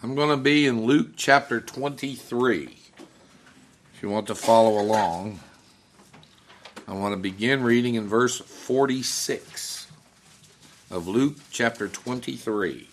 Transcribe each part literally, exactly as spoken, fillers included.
I'm going to be in Luke chapter twenty-three. If you want to follow along, I want to begin reading in verse forty-six of Luke chapter twenty-three.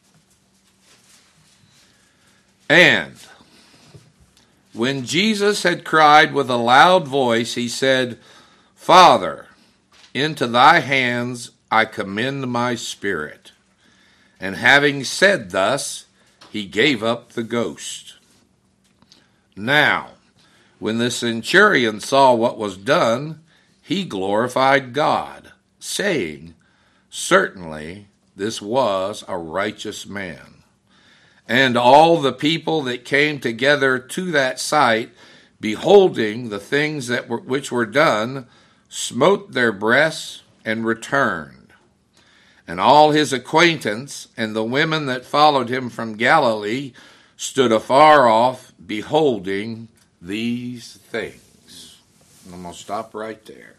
And when Jesus had cried with a loud voice, he said, Father, into thy hands I commend my spirit. And having said thus, he gave up the ghost. Now, when the centurion saw what was done, he glorified God, saying, Certainly this was a righteous man. And all the people that came together to that sight, beholding the things that were, which were done, smote their breasts and returned. And all his acquaintance and the women that followed him from Galilee stood afar off, beholding these things. And I'm going to stop right there.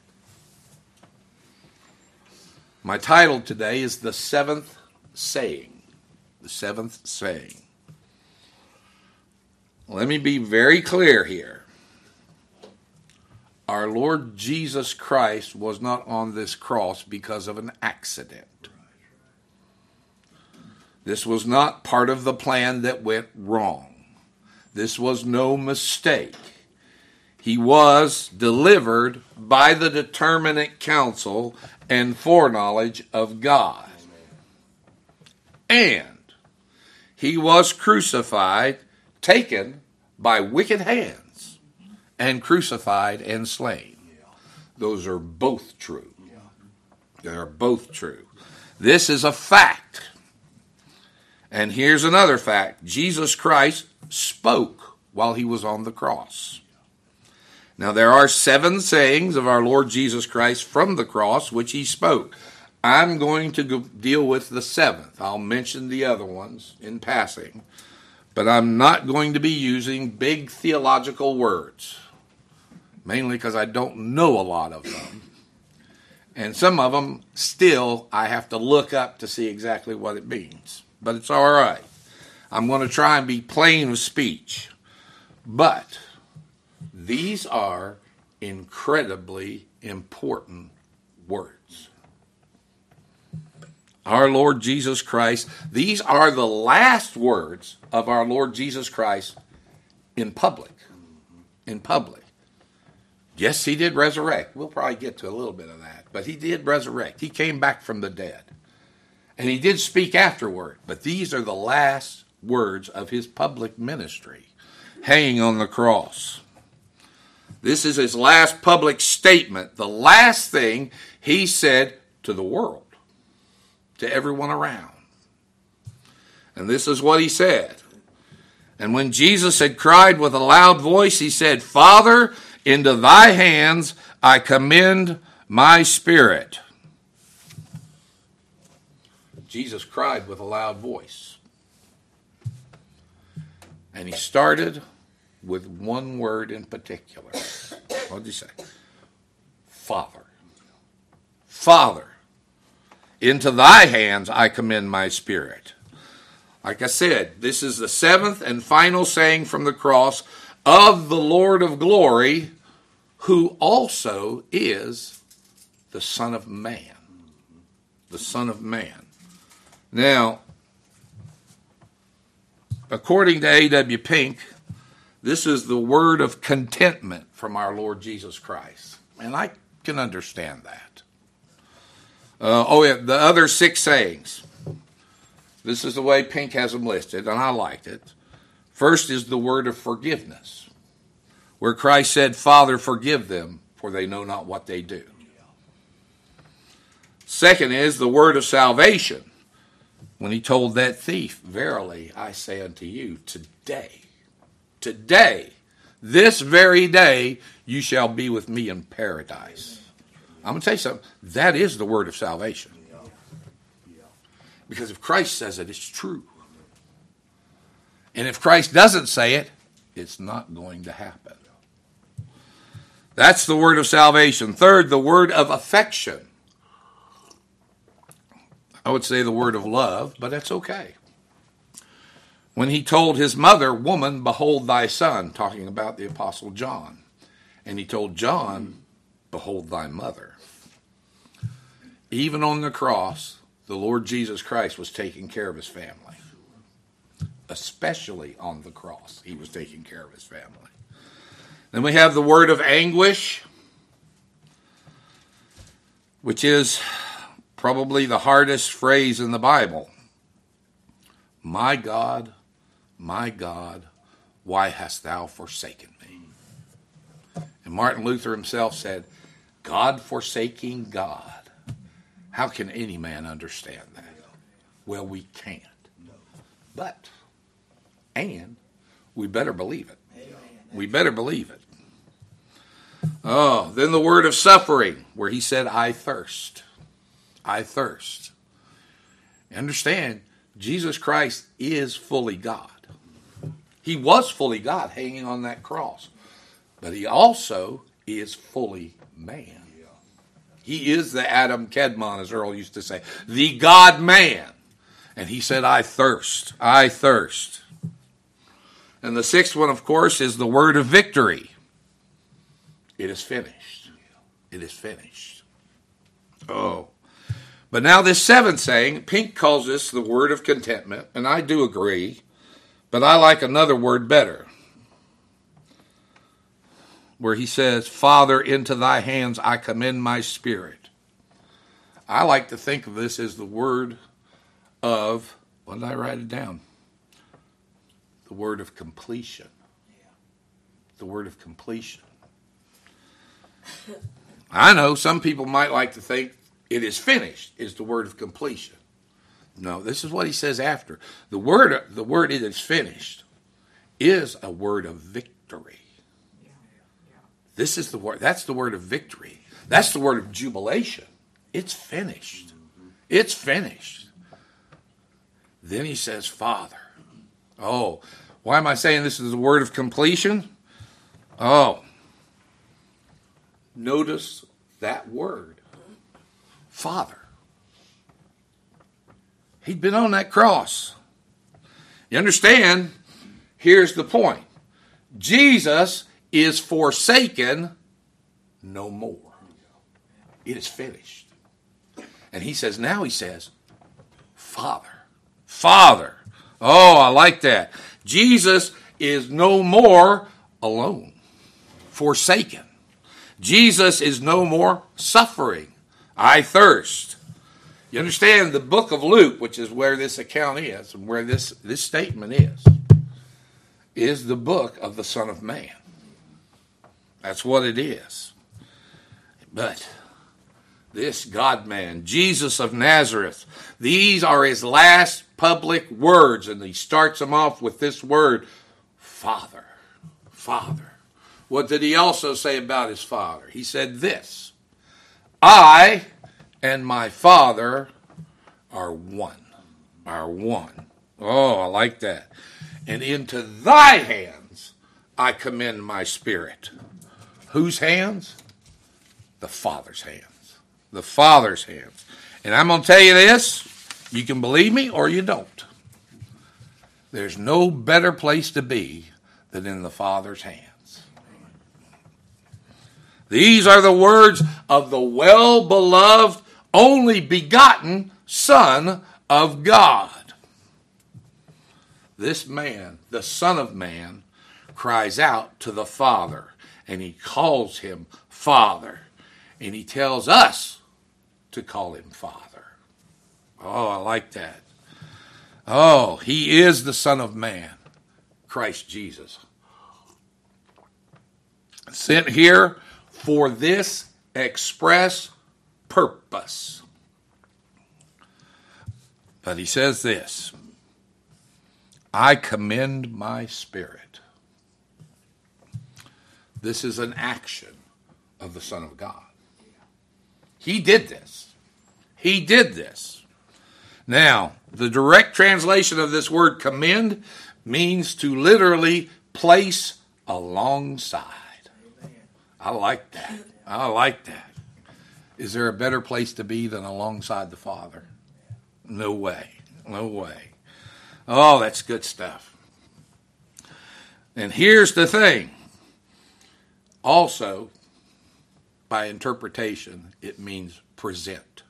My title today is The Seventh Saying. The seventh saying. Let me be very clear here. Our Lord Jesus Christ was not on this cross because of an accident. This was not part of the plan that went wrong. This was no mistake. He was delivered by the determinate counsel and foreknowledge of God. And he was crucified, taken by wicked hands, and crucified and slain. Those are both true. They are both true. This is a fact. And here's another fact. Jesus Christ spoke while he was on the cross. Now, there are seven sayings of our Lord Jesus Christ from the cross which he spoke. I'm going to go deal with the seventh. I'll mention the other ones in passing, but I'm not going to be using big theological words, mainly because I don't know a lot of them. And some of them still I have to look up to see exactly what it means. But it's all right. I'm going to try and be plain of speech. But these are incredibly important words. Our Lord Jesus Christ, these are the last words of our Lord Jesus Christ in public. In public. Yes, he did resurrect. We'll probably get to a little bit of that. But he did resurrect. He came back from the dead. And he did speak afterward. But these are the last words of his public ministry, hanging on the cross. This is his last public statement. The last thing he said to the world. To everyone around. And this is what he said. And when Jesus had cried with a loud voice, he said, Father, into thy hands I commend my spirit. Jesus cried with a loud voice. And he started with one word in particular. What did he say? Father. Father. Into thy hands I commend my spirit. Like I said, this is the seventh and final saying from the cross of the Lord of glory, who also is the Son of Man. The Son of Man. Now, according to A W Pink, this is the word of contentment from our Lord Jesus Christ. And I can understand that. Uh, oh, yeah, the other six sayings. This is the way Pink has them listed, and I liked it. First is the word of forgiveness, where Christ said, Father, forgive them, for they know not what they do. Second is the word of salvation, when he told that thief, Verily, I say unto you, today, today, this very day, you shall be with me in paradise. I'm going to tell you something. That is the word of salvation. Because if Christ says it, it's true. And if Christ doesn't say it, it's not going to happen. That's the word of salvation. Third, the word of affection. I would say the word of love, but that's okay. when he told his mother, "Woman, behold thy son," talking about the Apostle John. And he told John, "Behold thy mother." Even on the cross, the Lord Jesus Christ was taking care of his family. Especially on the cross, he was taking care of his family. Then we have the word of anguish, which is probably the hardest phrase in the Bible. My God, my God, why hast thou forsaken me? And Martin Luther himself said, God forsaking God. How can any man understand that? Well, we can't. But, and we better believe it. We better believe it. Oh, then the word of suffering, where he said, I thirst. I thirst. Understand, Jesus Christ is fully God. He was fully God hanging on that cross. But he also is fully man. He is the Adam Kedmon, as Earl used to say, the God-man. And he said, I thirst, I thirst. And the sixth one, of course, is the word of victory. It is finished. It is finished. Oh. But now this seventh saying, Pink calls this the word of contentment, and I do agree, but I like another word better, where he says, Father, into thy hands I commend my spirit. I like to think of this as the word of, what did I write it down? The word of completion. The word of completion. I know some people might like to think it is finished is the word of completion. No, this is what he says after. The word, the word it is finished is a word of victory. This is the word, that's the word of victory. That's the word of jubilation. It's finished. It's finished. Then he says, Father. Oh, why am I saying this is the word of completion? Oh, notice that word. Father. He'd been on that cross. You understand? Here's the point. Jesus is forsaken no more. It is finished. And he says, now he says, Father. Father. Oh, I like that. Jesus is no more alone. Forsaken. Jesus is no more suffering. I thirst. You understand, the book of Luke, which is where this account is, and where this, this statement is, is the book of the Son of Man. That's what it is. But this God-man, Jesus of Nazareth, these are his last public words, and he starts them off with this word, Father. Father. What did he also say about his Father? He said this, I and my Father are one. Are one. Oh, I like that. And into thy hands I commend my spirit. Whose hands? The Father's hands. The Father's hands. And I'm going to tell you this, you can believe me or you don't. There's no better place to be than in the Father's hands. These are the words of the well-beloved, only begotten Son of God. This man, the Son of Man, cries out to the Father, and he calls him Father, and he tells us to call him Father. Oh, I like that. Oh, he is the Son of Man, Christ Jesus. Sent here for this express purpose. But he says this, I commend my spirit. This is an action of the Son of God. He did this. He did this. Now, the direct translation of this word commend means to literally place alongside. I like that. I like that. Is there a better place to be than alongside the Father? No way. No way. Oh, that's good stuff. And here's the thing. Also, by interpretation, it means present.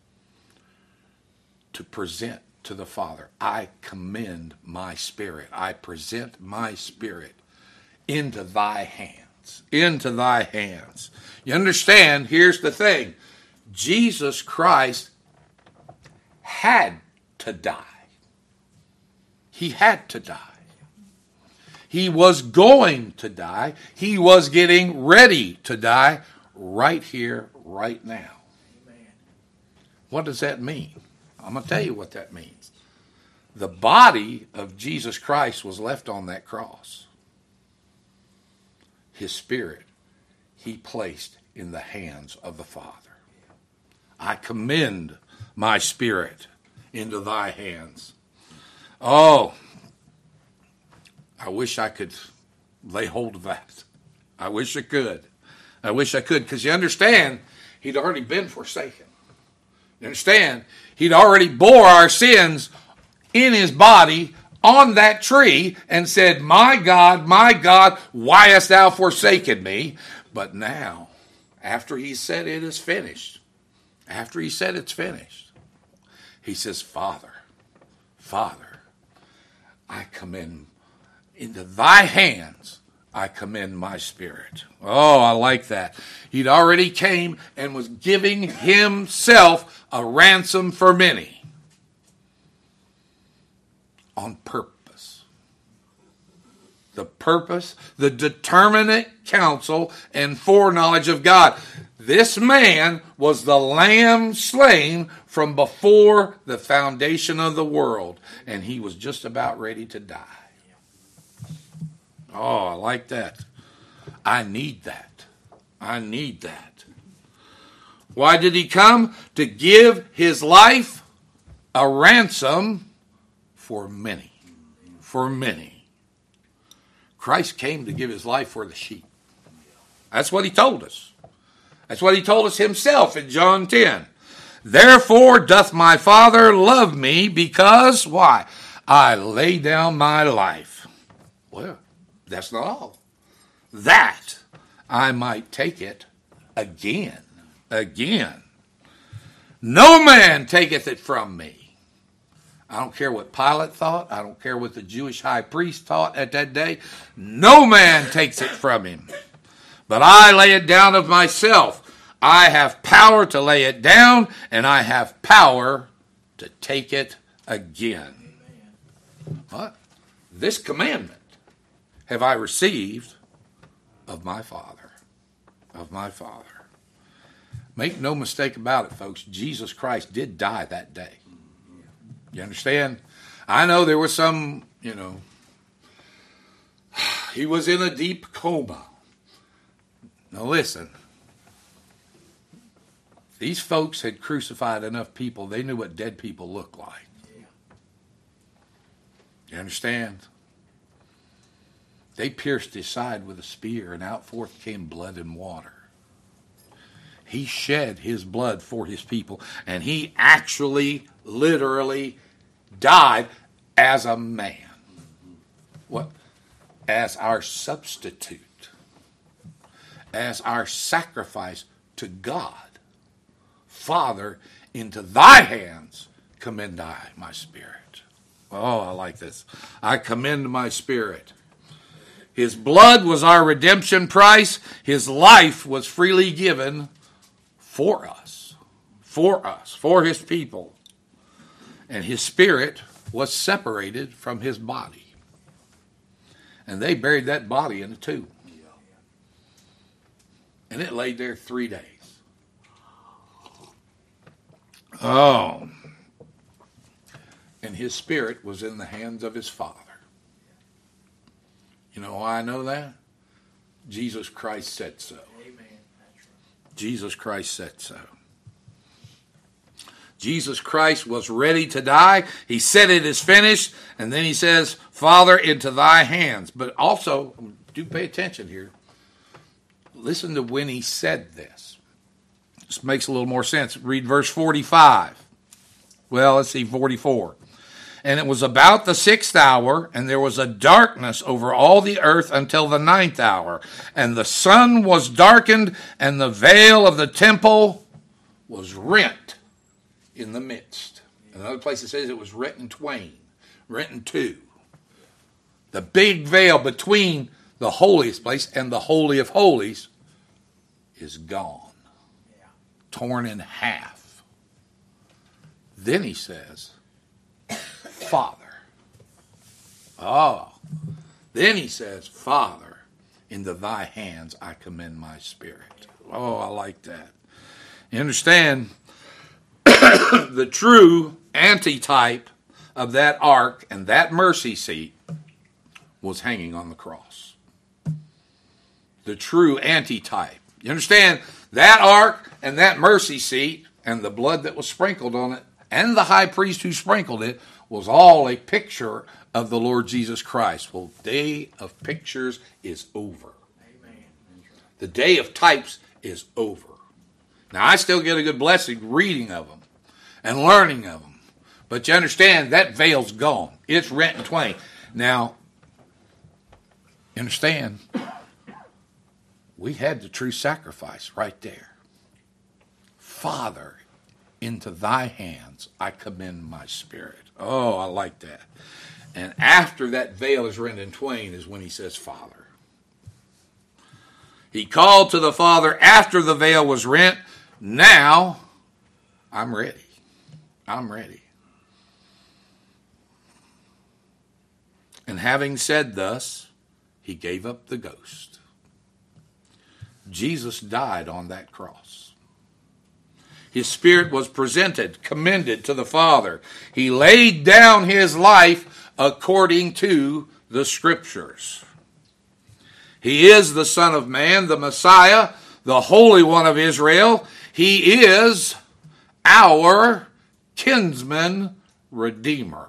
To present to the Father. I commend my spirit. I present my spirit into thy hands. Into thy hands. You understand? Here's the thing. Jesus Christ had to die. He had to die. He was going to die. He was getting ready to die right here, right now. Amen. What does that mean? I'm going to tell you what that means. The body of Jesus Christ was left on that cross. His spirit, he placed in the hands of the Father. I commend my spirit into thy hands. Oh, I wish I could lay hold of that. I wish I could. I wish I could, because you understand, he'd already been forsaken. You understand? He'd already bore our sins in his body on that tree and said, my God, my God, why hast thou forsaken me? But now, after he said it is finished, after he said it's finished, he says, Father, Father, I commend into thy hands, I commend my spirit. Oh, I like that. He'd already came and was giving himself a ransom for many. On purpose. The purpose, the determinate counsel and foreknowledge of God. This man was the lamb slain from before the foundation of the world, and he was just about ready to die. Oh, I like that. I need that. I need that. Why did he come? To give his life a ransom for many. For many. Christ came to give his life for the sheep. That's what he told us. That's what he told us himself in John ten. Therefore doth my Father love me, because, why? I lay down my life. Well, that's not all. That I might take it again. Again. No man taketh it from me. I don't care what Pilate thought. I don't care what the Jewish high priest thought at that day. No man takes it from him. But I lay it down of myself. I have power to lay it down, and I have power to take it again. What? This commandment have I received of my Father. Of my Father. Make no mistake about it, folks. Jesus Christ did die that day. You understand? I know there was some, you know, he was in a deep coma. Now listen. These folks had crucified enough people, they knew what dead people look like. You understand? They pierced his side with a spear, and out forth came blood and water. He shed his blood for his people, and he actually, literally died as a man. What? As our substitute. As our sacrifice to God. Father, into thy hands commend I my spirit. Oh, I like this. I commend my spirit. His blood was our redemption price. His life was freely given for us. For us. For his people. And his spirit was separated from his body. And they buried that body in a tomb. And it laid there three days. Oh. And his spirit was in the hands of his Father. You know why I know that? Jesus Christ said so. Amen. Jesus Christ said so. Jesus Christ was ready to die. He said it is finished. And then he says, Father, into thy hands. But also, do pay attention here. Listen to when he said this. This makes a little more sense. Read verse forty-five. Well, let's see, forty-four. And it was about the sixth hour, and there was a darkness over all the earth until the ninth hour. And the sun was darkened, and the veil of the temple was rent in the midst. Another place it says it was rent in twain, rent in two. The big veil between the holiest place and the Holy of Holies is gone, torn in half. Then he says, Father. Oh. Then he says, Father, into thy hands I commend my spirit. Oh, I like that. You understand, the true antitype of that ark and that mercy seat was hanging on the cross. The true antitype. You understand, that ark and that mercy seat and the blood that was sprinkled on it and the high priest who sprinkled it was all a picture of the Lord Jesus Christ. Well, the day of pictures is over. Amen. The day of types is over. Now, I still get a good blessing reading of them and learning of them. But you understand, that veil's gone. It's rent in twain. Now, you understand, we had the true sacrifice right there. Father, into thy hands I commend my spirit. Oh, I like that. And after that veil is rent in twain is when he says, Father. He called to the Father after the veil was rent. Now, I'm ready. I'm ready. And having said thus, he gave up the ghost. Jesus died on that cross. His spirit was presented, commended to the Father. He laid down his life according to the Scriptures. He is the Son of Man, the Messiah, the Holy One of Israel. He is our kinsman redeemer.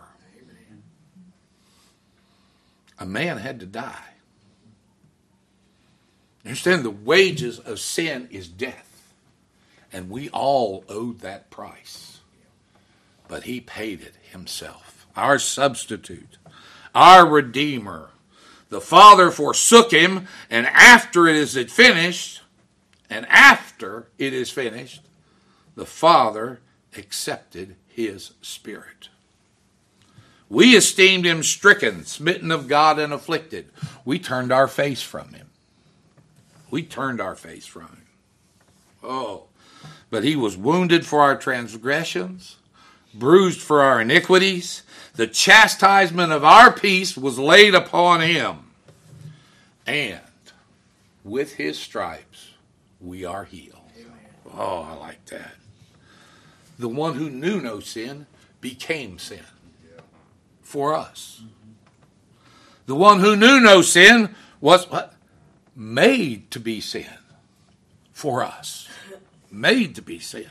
A man had to die. Understand, the wages of sin is death. And we all owed that price. But he paid it himself. Our substitute. Our Redeemer. The Father forsook him, and after it is finished, and after it is finished, the Father accepted his Spirit. We esteemed him stricken, smitten of God, and afflicted. We turned our face from him. We turned our face from him. Oh, but he was wounded for our transgressions, bruised for our iniquities. The chastisement of our peace was laid upon him. And with his stripes we are healed. Oh, I like that. The one who knew no sin became sin for us. The one who knew no sin was what? Made to be sin for us. Made to be sin.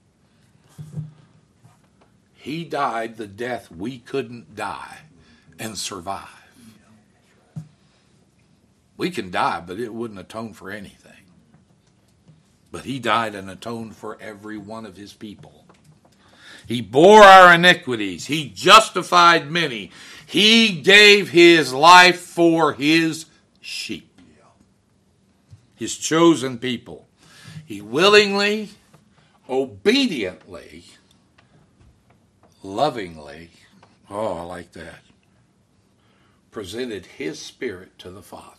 He died the death we couldn't die and survive. We can die, but it wouldn't atone for anything. But he died and atoned for every one of his people. He bore our iniquities. He justified many. He gave his life for his sheep. His chosen people. He willingly, obediently, lovingly, oh, I like that, presented his Spirit to the Father.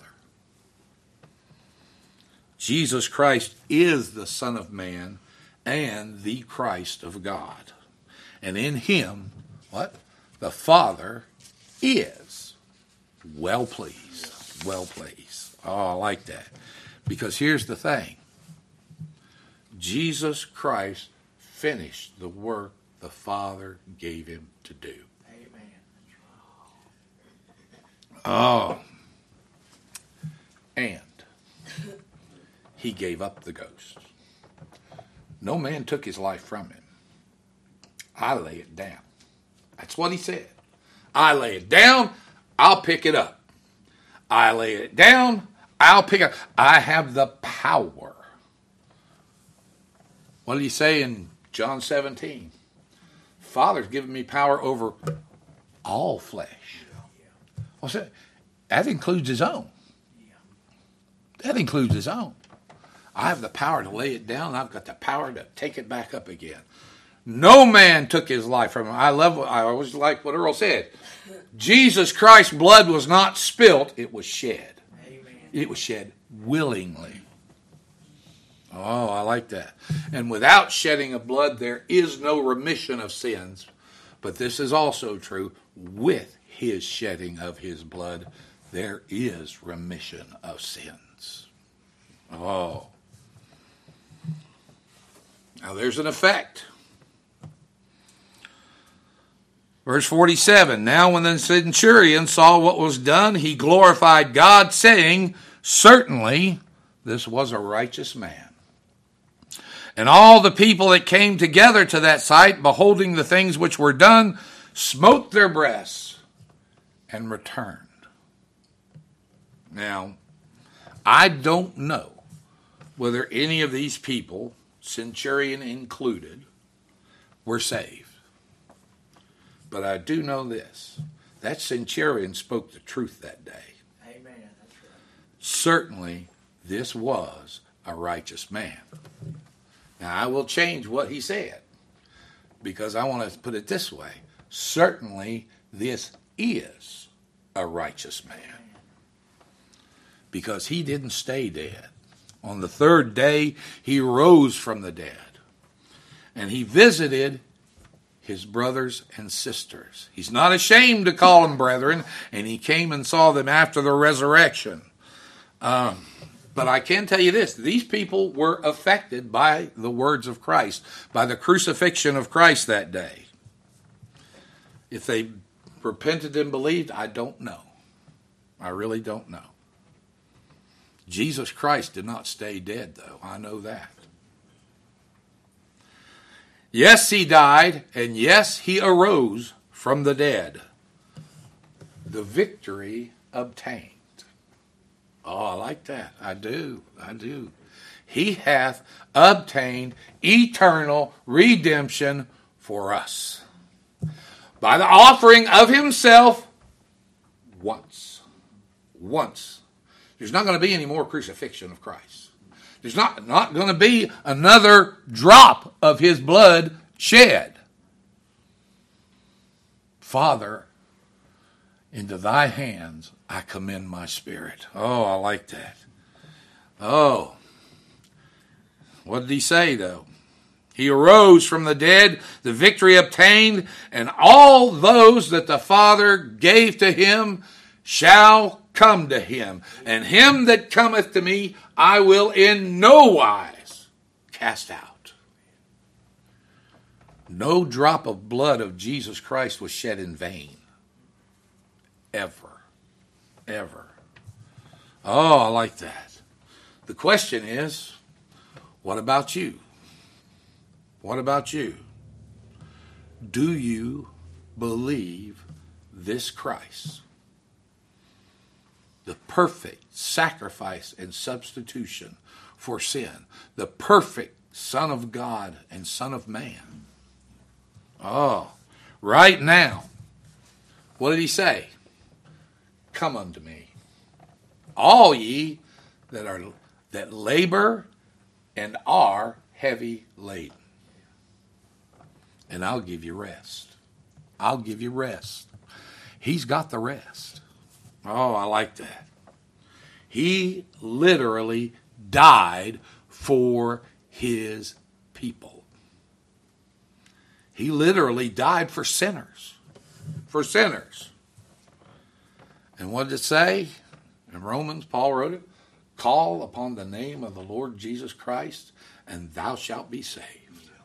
Jesus Christ is the Son of Man and the Christ of God. And in him, what? The Father is well pleased. Well pleased. Oh, I like that. Because here's the thing. Jesus Christ finished the work the Father gave him to do. Amen. Oh. And he gave up the ghost. No man took his life from him. I lay it down. That's what he said. I lay it down, I'll pick it up. I lay it down, I'll pick it up. I have the power. What did he say in John seventeen? Father's given me power over all flesh. What's that? That includes his own. That includes his own. I have the power to lay it down. I've got the power to take it back up again. No man took his life from him. I love. I always like what Earl said. Jesus Christ's blood was not spilt; it was shed. Amen. It was shed willingly. Oh, I like that. And without shedding of blood, there is no remission of sins. But this is also true. With his shedding of his blood, there is remission of sins. Oh. Now there's an effect. Verse forty-seven, now when the centurion saw what was done, he glorified God, saying, certainly this was a righteous man. And all the people that came together to that sight, beholding the things which were done, smote their breasts and returned. Now, I don't know whether any of these people, centurion included, were saved. But I do know this. That centurion spoke the truth that day. Amen. That's right. Certainly, this was a righteous man. Now, I will change what he said, because I want to put it this way. Certainly, this is a righteous man. Because he didn't stay dead. On the third day, he rose from the dead. And he visited his brothers and sisters. He's not ashamed to call them brethren, and he came and saw them after the resurrection. Um, but I can tell you this, these people were affected by the words of Christ, by the crucifixion of Christ that day. If they repented and believed, I don't know. I really don't know. Jesus Christ did not stay dead, though. I know that. Yes, he died, and yes, he arose from the dead. The victory obtained. Oh, I like that. I do. I do. He hath obtained eternal redemption for us by the offering of himself once. Once. There's not going to be any more crucifixion of Christ. There's not, not going to be another drop of his blood shed. Father, into thy hands I commend my spirit. Oh, I like that. Oh. What did he say, though? He arose from the dead, the victory obtained, and all those that the Father gave to him shall come to him. And him that cometh to me, I will in no wise cast out. No drop of blood of Jesus Christ was shed in vain. Ever. Ever. Oh, I like that. The question is, what about you? What about you? Do you believe this Christ? The perfect sacrifice and substitution for sin. The perfect Son of God and Son of Man. Oh, right now. What did he say? Come unto me, all ye that are that labor and are heavy laden, and I'll give you rest. I'll give you rest. He's got the rest. Oh, I like that. He literally died for his people. He literally died for sinners. For sinners. And what did it say? In Romans, Paul wrote it. Call upon the name of the Lord Jesus Christ, and thou shalt be saved.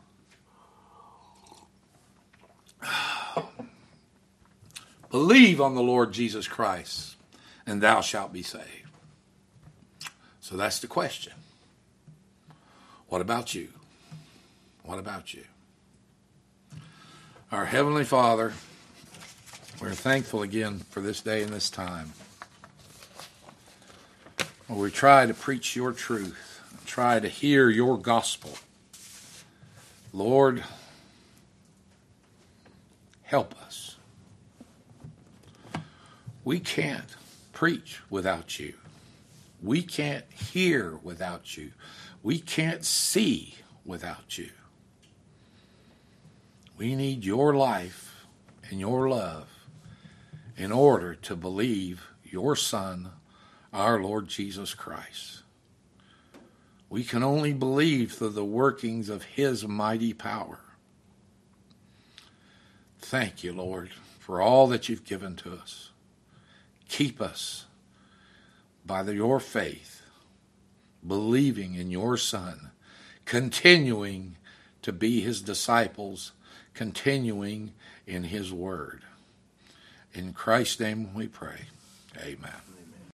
Believe on the Lord Jesus Christ, and thou shalt be saved. So that's the question. What about you? What about you? Our Heavenly Father, we're thankful again for this day and this time. We try to preach your truth, try to hear your gospel. Lord, help us. We can't preach without you. We can't hear without you. We can't see without you. We need your life and your love in order to believe your Son, our Lord Jesus Christ. We can only believe through the workings of his mighty power. Thank you, Lord, for all that you've given to us. Keep us by the, your faith, believing in your Son, continuing to be his disciples, continuing in his word. In Christ's name we pray. Amen.